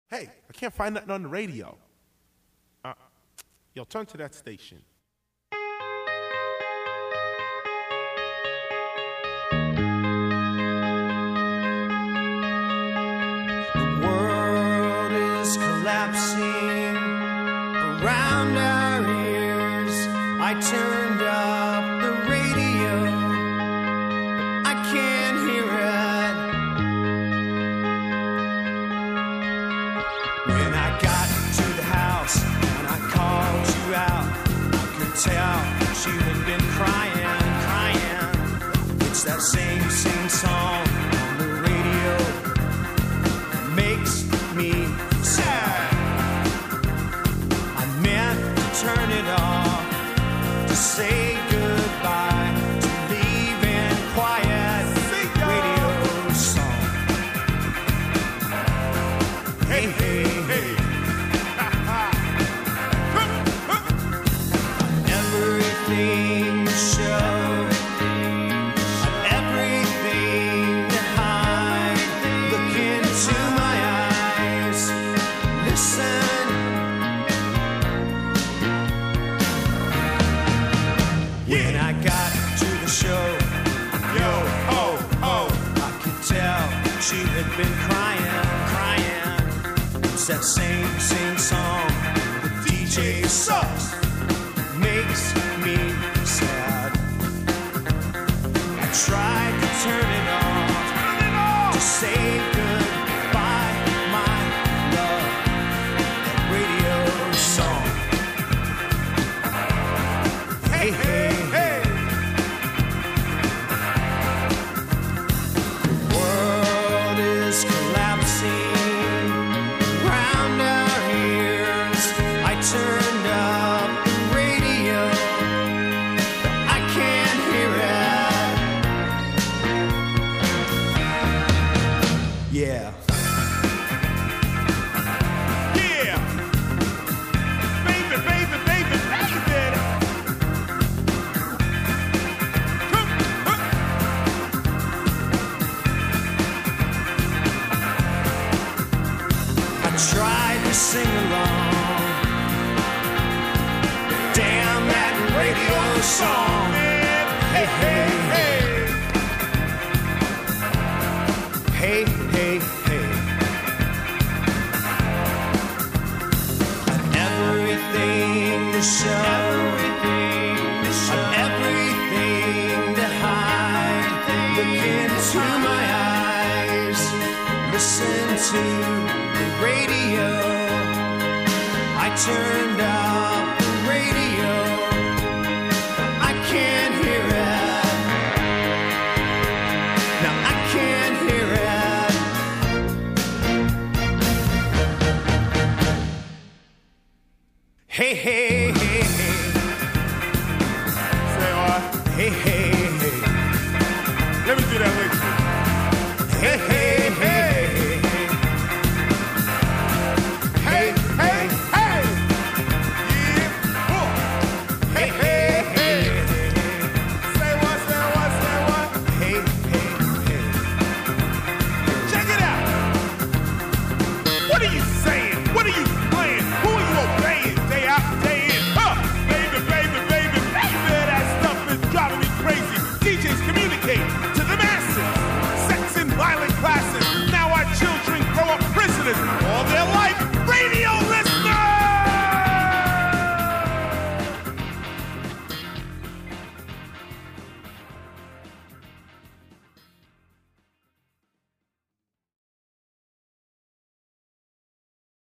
Hey, I can't find nothing on the radio. Yo, turn to that station. The world is collapsing around our ears. I turned up the radio, but I can't hear it. When I got to the house and I called you out, I could tell that you had been crying, crying. It's that same song on the radio that makes me sad. I meant to turn it off, to say goodbye, to leave in quiet radio song. Hey, hey, hey. Everything to show, everything to hide. Look into my eyes, listen. When I got to the show, yo, oh, oh, I could tell she had been crying, crying. It's that same song. The DJ sucks, makes me sad. I tried to turn it off, to say goodbye, my love. That radio song. Hey, hey, hey. The world is collapsing around our ears. I turned up the radio, but I can't hear it. Yeah. Yeah! Baby, baby, baby, baby! I tried to sing along. Damn that radio song. Hey, hey, hey. Hey, hey, hey. And everything to show, and everything to hide. Look into my eyes, listen to the radio. I turned up the radio, I can't hear it. Now I can't hear it. Hey, hey,